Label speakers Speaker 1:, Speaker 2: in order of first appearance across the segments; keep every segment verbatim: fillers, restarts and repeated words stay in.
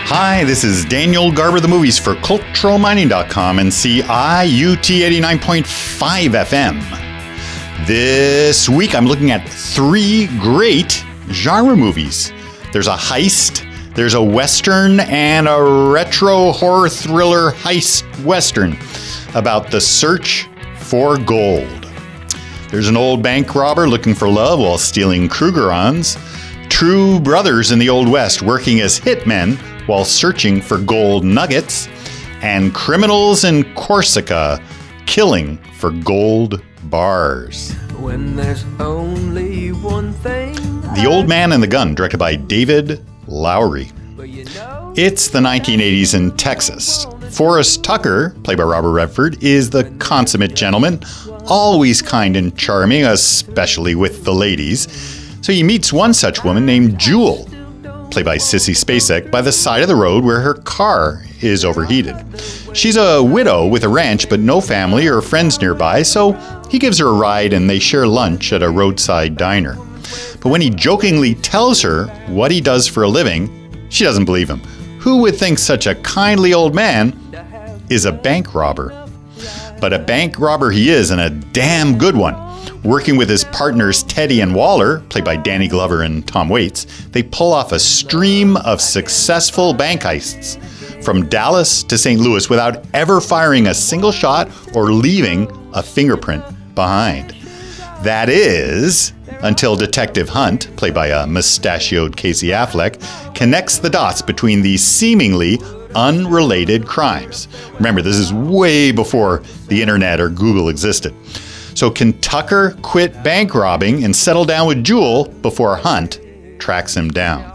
Speaker 1: Hi, this is Daniel Garber, the movies for Cultural Mining dot com and C I U T eighty-nine point five F M. This week I'm looking at three great genre movies. There's a heist, there's a western, and a retro horror thriller heist western about the search for gold. There's an old bank robber looking for love while stealing Krugerrands, true brothers in the Old West working as hitmen while searching for gold nuggets, and criminals in Corsica killing for gold bars.
Speaker 2: When there's only one thing.
Speaker 1: The Old Man and the Gun, directed by David Lowery. It's the nineteen eighties in Texas. Forrest Tucker, played by Robert Redford, is the consummate gentleman, always kind and charming, especially with the ladies. So he meets one such woman named Jewel, played by Sissy Spacek, by the side of the road where her car is overheated. She's a widow with a ranch, but no family or friends nearby, so he gives her a ride and they share lunch at a roadside diner. But when he jokingly tells her what he does for a living, she doesn't believe him. Who would think such a kindly old man is a bank robber? But a bank robber he is, and a damn good one. Working with his partners Teddy and Waller, played by Danny Glover and Tom Waits, they pull off a stream of successful bank heists from Dallas to Saint Louis without ever firing a single shot or leaving a fingerprint behind. That is, until Detective Hunt, played by a mustachioed Casey Affleck, connects the dots between these seemingly unrelated crimes. Remember, this is way before the internet or Google existed. So can Tucker quit bank robbing and settle down with Jewel before Hunt tracks him down?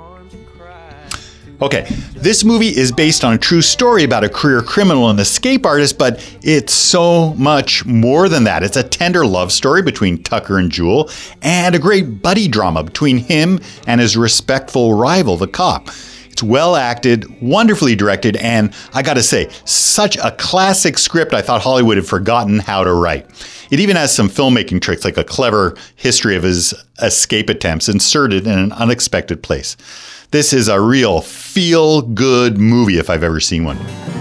Speaker 1: Okay, this movie is based on a true story about a career criminal and escape artist, but it's so much more than that. It's a tender love story between Tucker and Jewel, and a great buddy drama between him and his respectful rival, the cop. It's well acted, wonderfully directed, and I gotta say, such a classic script I thought Hollywood had forgotten how to write. It even has some filmmaking tricks, like a clever history of his escape attempts inserted in an unexpected place. This is a real feel-good movie if I've ever seen one.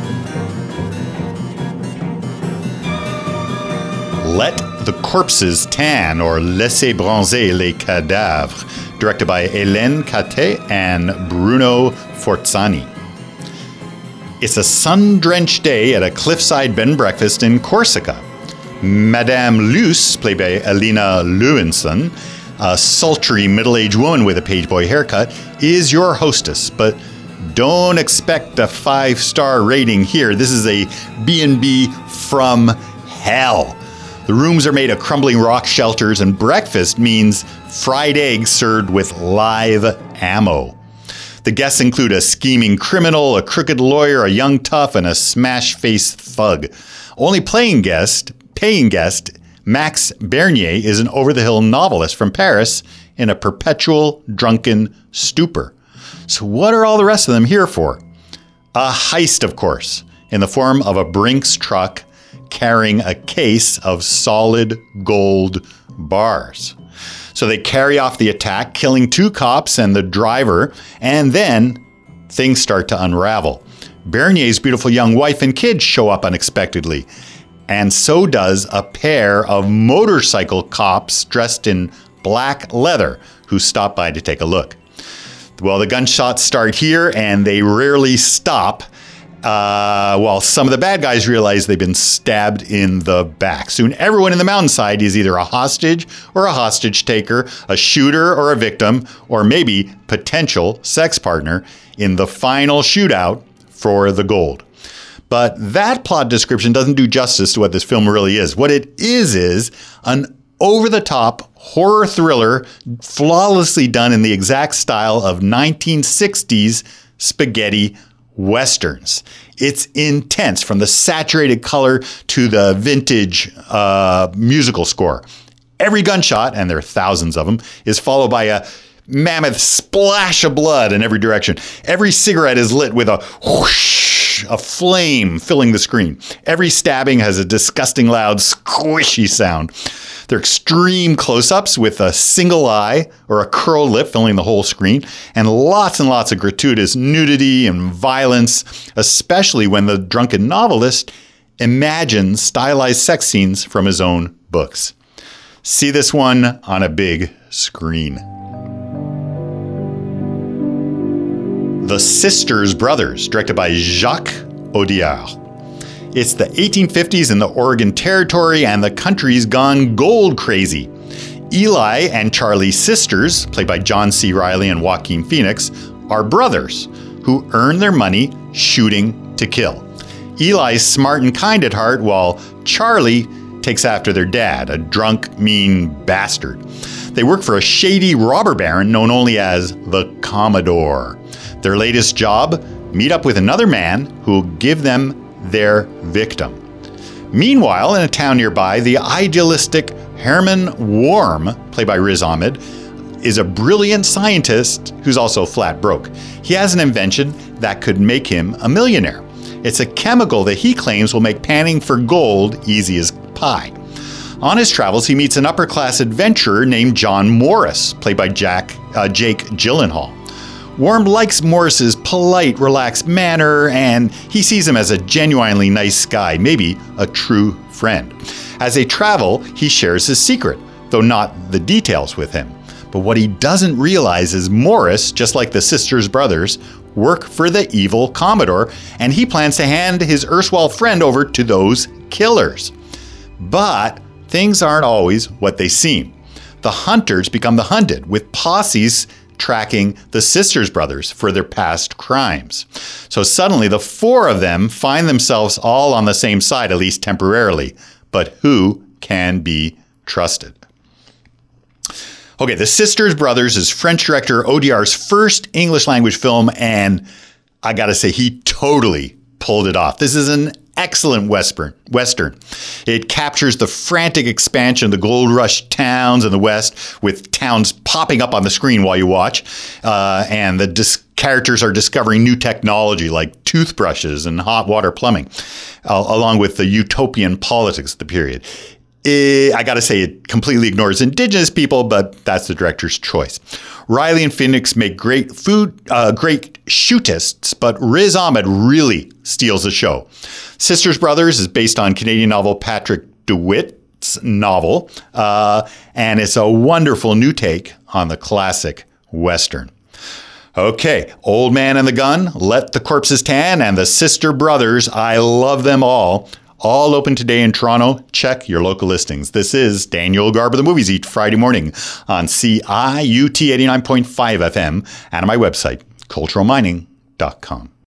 Speaker 1: Let the Corpses Tan, or Laissez Bronzer les Cadavres, directed by Hélène Caté and Bruno Forzani. It's a sun-drenched day at a cliffside bed and breakfast in Corsica. Madame Luce, played by Alina Lewinson, a sultry middle-aged woman with a pageboy haircut, is your hostess, but don't expect a five-star rating here. This is a B and B from hell. The rooms are made of crumbling rock shelters, and breakfast means fried eggs served with live ammo. The guests include a scheming criminal, a crooked lawyer, a young tough, and a smash-faced thug. Only playing guest, paying guest, Max Bernier is an over-the-hill novelist from Paris in a perpetual drunken stupor. So what are all the rest of them here for? A heist, of course, in the form of a Brinks truck carrying a case of solid gold bars. So they carry off the attack, killing two cops and the driver, and then things start to unravel. Bernier's beautiful young wife and kids show up unexpectedly, and so does a pair of motorcycle cops dressed in black leather who stop by to take a look. Well, the gunshots start here, and they rarely stop, uh, while some of the bad guys realize they've been stabbed in the back. Soon everyone in the mountainside is either a hostage or a hostage taker, a shooter or a victim, or maybe potential sex partner in the final shootout for the gold. But that plot description doesn't do justice to what this film really is. What it is is an over-the-top horror thriller flawlessly done in the exact style of nineteen sixties spaghetti westerns. It's intense, from the saturated color to the vintage uh, musical score. Every gunshot, and there are thousands of them, is followed by a mammoth splash of blood in every direction. Every cigarette is lit with a whoosh a flame filling the screen. Every stabbing has a disgusting loud squishy sound. They're extreme close-ups with a single eye or a curled lip filling the whole screen, and lots and lots of gratuitous nudity and violence, especially when the drunken novelist imagines stylized sex scenes from his own books. See this one on a big screen. The Sisters Brothers, directed by Jacques Audiard. It's the eighteen fifties in the Oregon Territory, and the country's gone gold crazy. Eli and Charlie's sisters, played by John C. Reilly and Joaquin Phoenix, are brothers who earn their money shooting to kill. Eli's smart and kind at heart, while Charlie takes after their dad, a drunk, mean bastard. They work for a shady robber baron known only as the Commodore. Their latest job, meet up with another man who will give them their victim. Meanwhile, in a town nearby, the idealistic Herman Worm, played by Riz Ahmed, is a brilliant scientist who's also flat broke. He has an invention that could make him a millionaire. It's a chemical that he claims will make panning for gold easy as pie. On his travels, he meets an upper-class adventurer named John Morris, played by Jack, uh, Jake Gyllenhaal. Worm likes Morris's polite, relaxed manner, and he sees him as a genuinely nice guy, maybe a true friend. As they travel, he shares his secret, though not the details with him. But what he doesn't realize is Morris, just like the Sisters Brothers, work for the evil Commodore, and he plans to hand his erstwhile friend over to those killers. But things aren't always what they seem. The hunters become the hunted, with posses tracking the Sisters Brothers for their past crimes. So suddenly the four of them find themselves all on the same side, at least temporarily. But who can be trusted? Okay, The Sisters Brothers is French director Audiard's first English language film, and I gotta say, he totally pulled it off. This is an excellent Western. Western. It captures the frantic expansion of the gold rush towns in the West, with towns popping up on the screen while you watch. Uh, and the dis- characters are discovering new technology like toothbrushes and hot water plumbing, uh, along with the utopian politics of the period. It, I got to say, it completely ignores indigenous people, but that's the director's choice. Reilly and Phoenix make great food, uh, great shootists, but Riz Ahmed really steals the show. Sisters Brothers is based on Canadian novel Patrick DeWitt's novel, uh, and it's a wonderful new take on the classic Western. Okay, Old Man and the Gun, Let the Corpses Tan, and The Sister Brothers, I love them all. All open today in Toronto. Check your local listings. This is Daniel Garber, the Movies Eat, Friday morning on C I U T eighty-nine point five F M and on my website, cultural mining dot com.